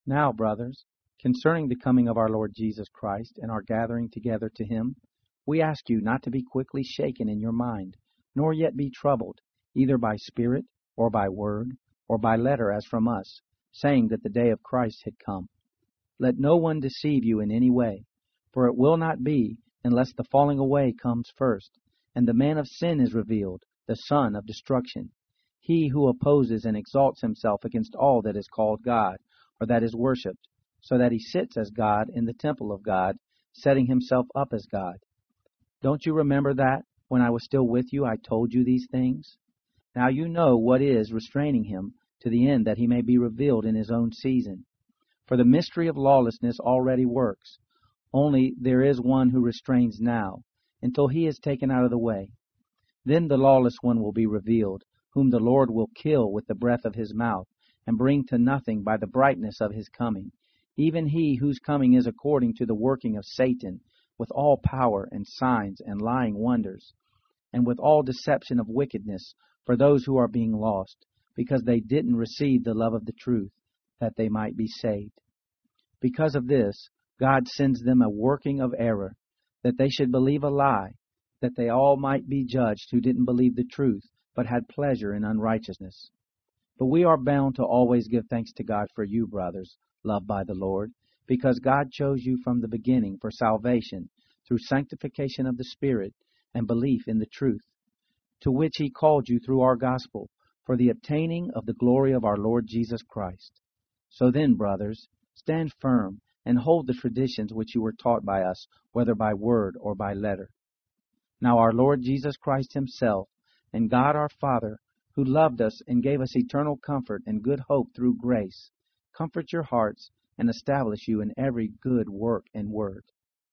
Now, brothers, concerning the coming of our Lord Jesus Christ and our gathering together to him, we ask you not to be quickly shaken in your mind, nor yet be troubled, either by spirit, or by word, or by letter as from us, saying that the day of Christ had come. Let no one deceive you in any way, for it will not be unless the falling away comes first, and the man of sin is revealed, the son of destruction, he who opposes and exalts himself against all that is called God, or that is worshipped, so that he sits as God in the temple of God, setting himself up as God. Don't you remember that, when I was still with you, I told you these things? Now you know what is restraining him, to the end that he may be revealed in his own season. For the mystery of lawlessness already works, only there is one who restrains now, until he is taken out of the way. Then the lawless one will be revealed, whom the Lord will kill with the breath of his mouth, and bring to nothing by the brightness of his coming, even he whose coming is according to the working of Satan, with all power and signs and lying wonders, and with all deception of wickedness for those who are being lost, because they didn't receive the love of the truth, that they might be saved. Because of this, God sends them a working of error, that they should believe a lie, that they all might be judged who didn't believe the truth, but had pleasure in unrighteousness. But we are bound to always give thanks to God for you, brothers, loved by the Lord, because God chose you from the beginning for salvation, through sanctification of the Spirit and belief in the truth, to which he called you through our gospel, for the obtaining of the glory of our Lord Jesus Christ. So then, brothers, stand firm and hold the traditions which you were taught by us, whether by word or by letter. Now our Lord Jesus Christ himself, and God our Father, who loved us and gave us eternal comfort and good hope through grace, comfort your hearts and establish you in every good work and word.